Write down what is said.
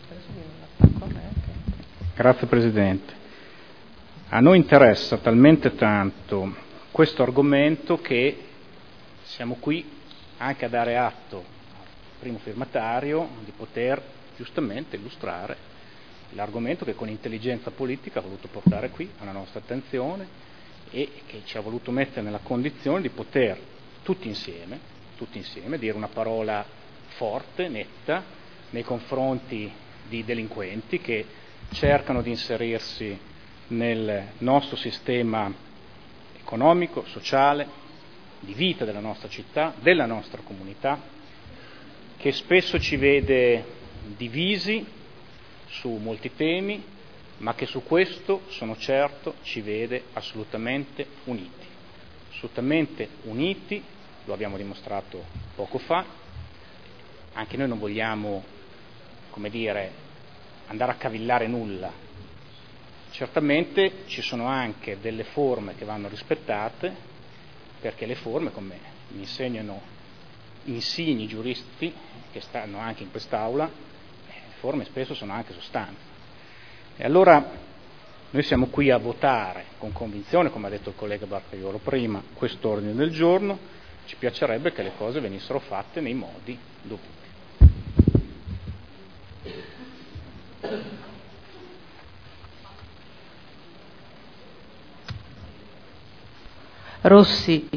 Grazie Presidente. A noi interessa talmente tanto questo argomento che siamo qui anche a dare atto al primo firmatario di poter giustamente illustrare l'argomento che con intelligenza politica ha voluto portare qui alla nostra attenzione e che ci ha voluto mettere nella condizione di poter tutti insieme dire una parola forte, netta, nei confronti di delinquenti che cercano di inserirsi nel nostro sistema economico, sociale, di vita della nostra città, della nostra comunità, che spesso ci vede divisi su molti temi, ma che su questo, sono certo, ci vede assolutamente uniti, lo abbiamo dimostrato poco fa. Anche noi non vogliamo, andare a cavillare nulla. Certamente ci sono anche delle forme che vanno rispettate, perché le forme, come mi insegnano insigni giuristi che stanno anche in quest'Aula, le forme spesso sono anche sostanza. E allora noi siamo qui a votare con convinzione, come ha detto il collega Barcaiolo prima, quest'ordine del giorno. Ci piacerebbe che le cose venissero fatte nei modi dovuti. Rossi.